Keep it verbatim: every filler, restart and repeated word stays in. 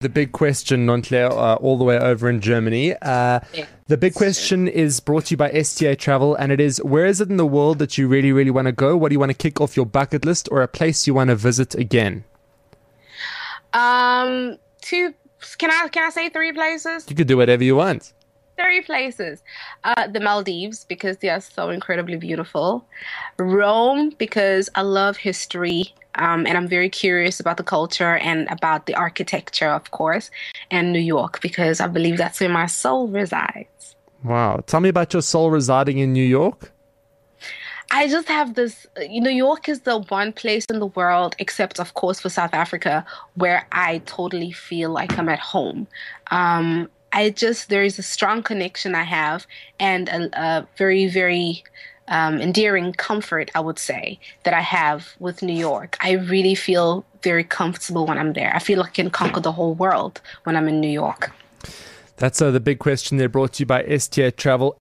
The big question, Nontle, uh, all the way over in Germany. Uh, Yeah. the big question is brought to you by S T A Travel, and it is, where is it in the world that you really, really want to go? What do you want to kick off your bucket list, or a place you want to visit again? Um, two. Can I can I say three places? You could do whatever you want. Three places. Uh, the Maldives because they are so incredibly beautiful. Rome because I love history. Um, and I'm very curious about the culture and about the architecture, of course. And New York because I believe that's where my soul resides. Wow. Tell me about your soul residing in New York. I just have this, New York is the one place in the world, except of course for South Africa, where I totally feel like I'm at home. Um, I just, there is a strong connection I have and a, a very, very um, endearing comfort, I would say, that I have with New York. I really feel very comfortable when I'm there. I feel like I can conquer the whole world when I'm in New York. That's uh, the big question there, brought to you by S T A Travel.